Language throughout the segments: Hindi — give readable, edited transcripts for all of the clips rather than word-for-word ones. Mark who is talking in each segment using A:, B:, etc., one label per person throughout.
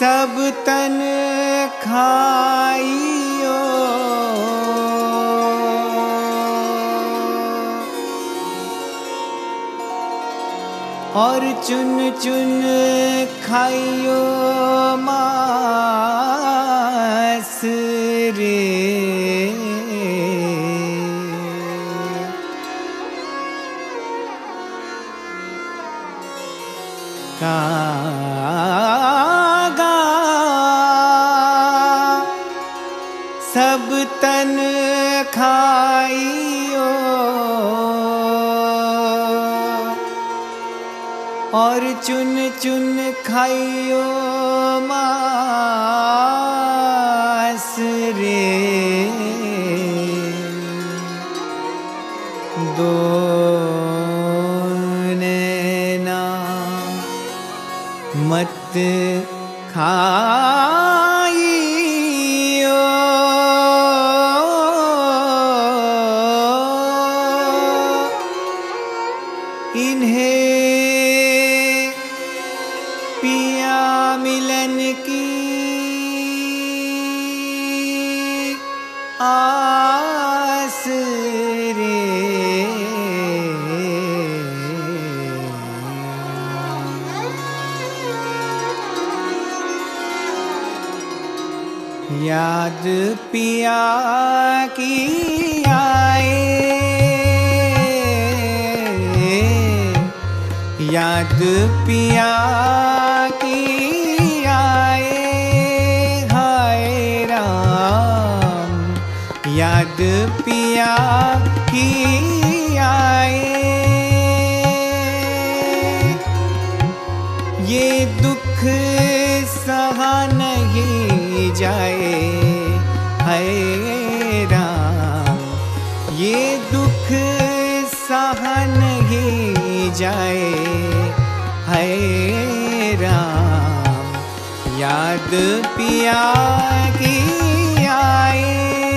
A: सब तन खाइयो और चुन चुन खाइयो मांस रे। कागा सब तन खाइयो और चुन चुन खाइयो मांस रे। दो नैना मत खाइयो इन्हें पिया मिलन की आस रे। याद पिया की आए, याद पिया की आए, हाय राम। याद पिया की आए, ये दुख सहा नहीं जाए, हाय राम। ये दुख सहा नहीं जाए, हाय राम। याद पिया की आए,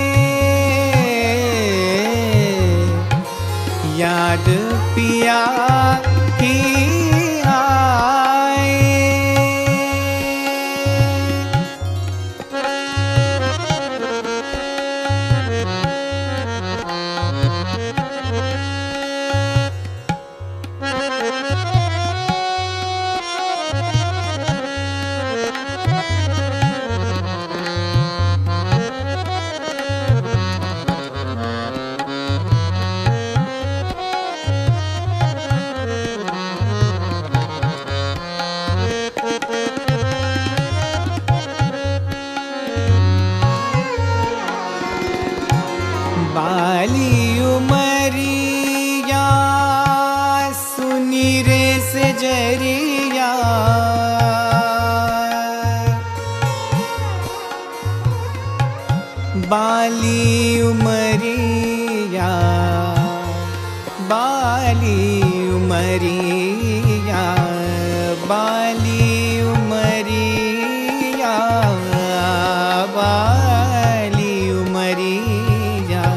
A: याद पिया की आए। बाली उमरिया सुनी रे सजरिया, बाली उमरिया, बाली उमरिया, बाली उमरिया, बाली उमरिया,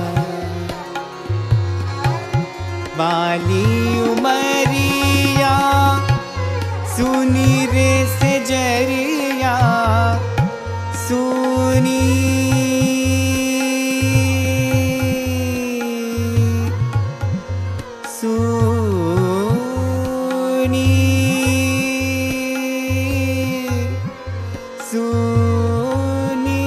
A: बाली उमरिया सुनी रे सजरिया, सुनी सुनी सुनी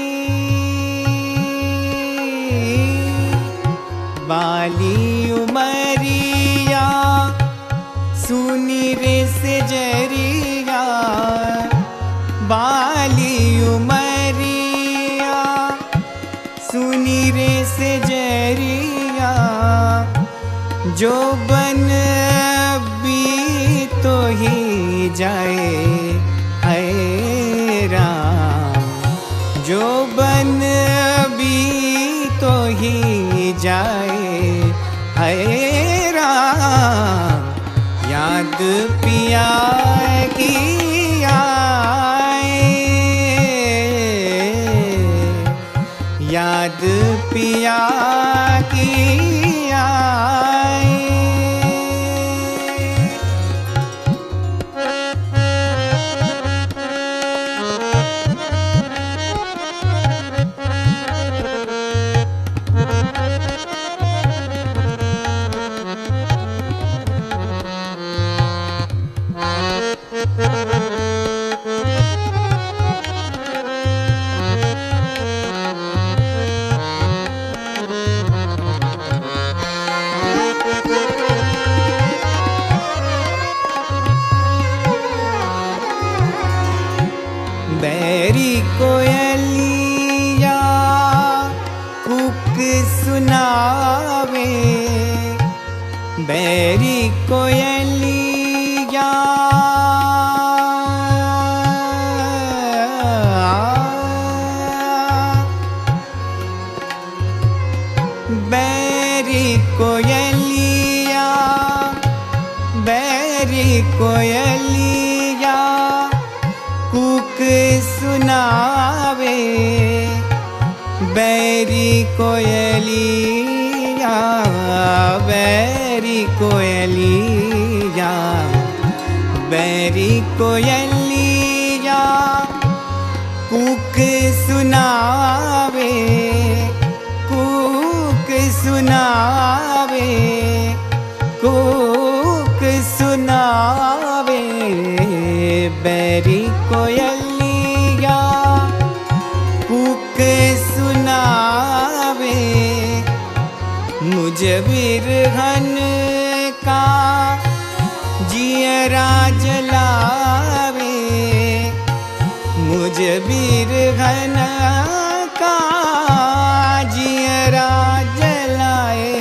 A: बाली उमरिया सुनी रे सजरिया, बाली उमरिया सुनी रे सजरिया। जो बन भी तो ही जाए, हाय राम। जो बन भी तो ही जाए, हाय राम। याद पिया की आए, याद पिया की आए। पिया बैरी कोयलिया कूक सुनावे बैरी कोयलिया कूक सुनावे बैरी कोयलिया कूक सुनावे मुझे बिरहन का जियरा जलावे मुझे बिरहन का जियरा जलाए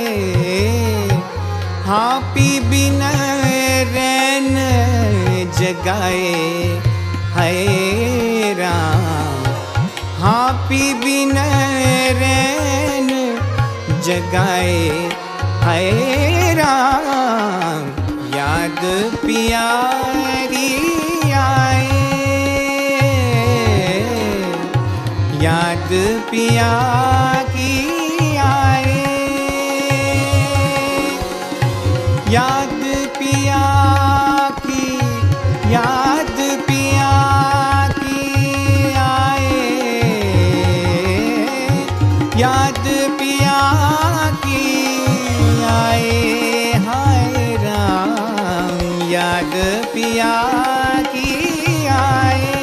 A: हापी बिन रैन जगाए है राम हापी बिन रैन जगाए है राम याद पियारी आए याद पिया की आए याद पिया की याद पिया की आए याद पिया की आए हाय राम याद पिया की आए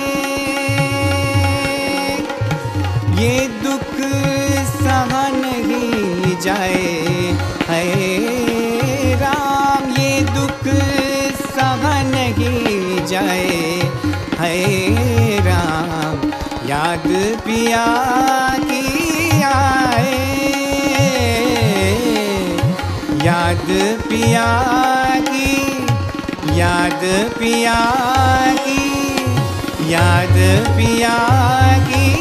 A: ये दुख सहा नहीं जाए है राम ये दुख सहा नहीं जाए है राम याद पिया की आए याद पिया की याद पिया की याद पिया की